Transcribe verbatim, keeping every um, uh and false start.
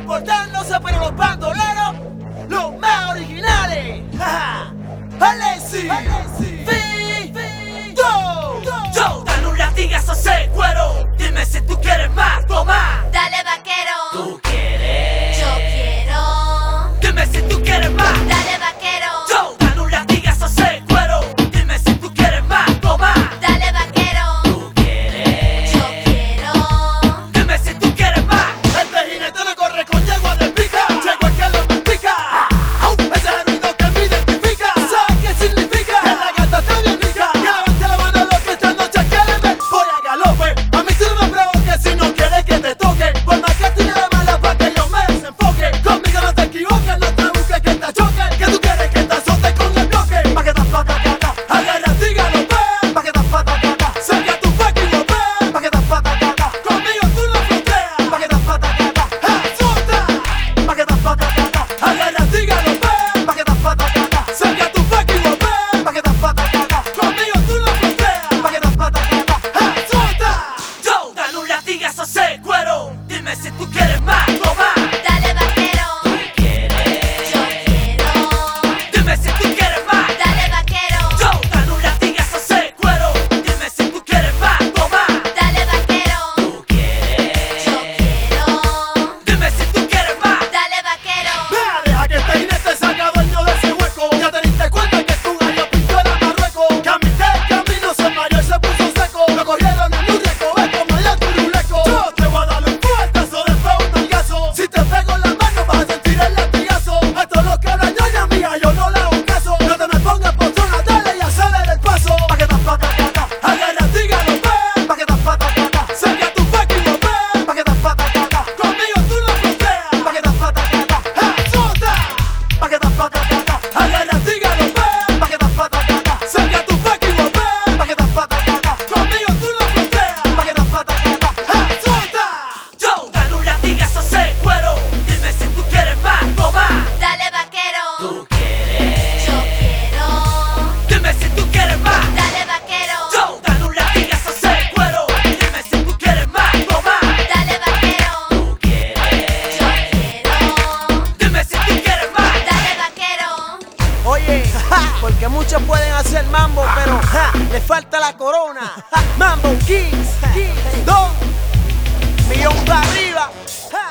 reportándose, pero los bandoleros, los más originales. Alexi, Fito, yo, dale un latigazo a ese cuero. Dime si tú quieres más, toma. Dale vaquero, ¿Tú quieres? yo quiero. Dime si tú quieres más. Dale vaquero, Yo, dale un latigazo a ese cuero. Dime si tú quieres más, toma. dale vaquero, ¿Tú quieres? yo quiero. Dime si tú quieres más. Este jinete no corre con yegua de pica. Yegua que lo pica. Ese es el ruido que me identifica. ¿Sabes qué significa? Que la gata está bien rica. Que levante la mano los que esta noche quieren ver. Voy a galope. A mí sí no me provoques si no quieres que te toque. Por más que tire de mala pa' que yo me desenfoque. Conmigo no te equivoques, no te busques que te choque. Que tú quieres que te azote con el bloque. Pa' que te pata caca. Agarra, dígalo, ven. Pa' que te pata caca. Saca tu fucking ven. Pa' que te pata caca. Conmigo tú no fronteas. Pa' que te pata caca. Azota. Pa' que te pata caca. Agarra, dígalo, ven. Pa' que te pata caca. Saca tu fucking ven. Pa' que te pata caca. Conmigo tú no fronteas. Pa' que te pata caca. Azota. Yo, dale un latigazo a ese cuero. Dime si tú quieres más, toma. Dale vaquero, ¿Quieres? yo quiero. Dime si tú quieres más. Dale vaquero, Yo, dale un latigazo a ese cuero. Dime si tú quieres más, toma. dale vaquero, ¿Tú quieres? yo quiero. Dime si tú quieres más. Dale vaquero, Vea, deja que este jinete salga dueño de ese hueco. Ya te diste cuenta que tu gallo pintó era Marruecos. Camité el camino, se mareó y se puso seco. Lo cogieron en un recoveco, como allá turuleco. Yo te voy a dar un fuertazo de feo un nalgazo. Si te pego en la mano vas a sentir el latigazo. Esto es lo que habla ñoña mía, yo no le hago caso. No te me pongas postrona, dale y acelera el paso. Pa' que te pata caca, agarra, dígalo, ven. Pa' que te pata caca, saca tu fucking ven. Pa' que te pata caca, conmigo tú no fronteas. Pa' que te pata caca, azota. Pa' que te pata caca, agarra, dígalo, ven. Pa' que te pata caca, saca tu fucking ven. Pa' que te pata caca, conmigo tú no fronteas. Pa' que te pata caca, azota. Yo, dale un latigazo a ese cuero. Dime si tú quieres más, toma. dale vaquero, ¿Tú quieres? yo quiero. Dime si tú quieres más. Dale vaquero, Yo, dale un latigazo a ese cuero. Dime si tú quieres más, toma. dale vaquero, ¿Tú quieres? yo quiero. Dime si tú quieres más. Dale vaquero, Oye, porque muchos pueden hacer mambo, pero ja, le falta la corona. Mambo Kings, Kings, Don, millón para arriba. Ja.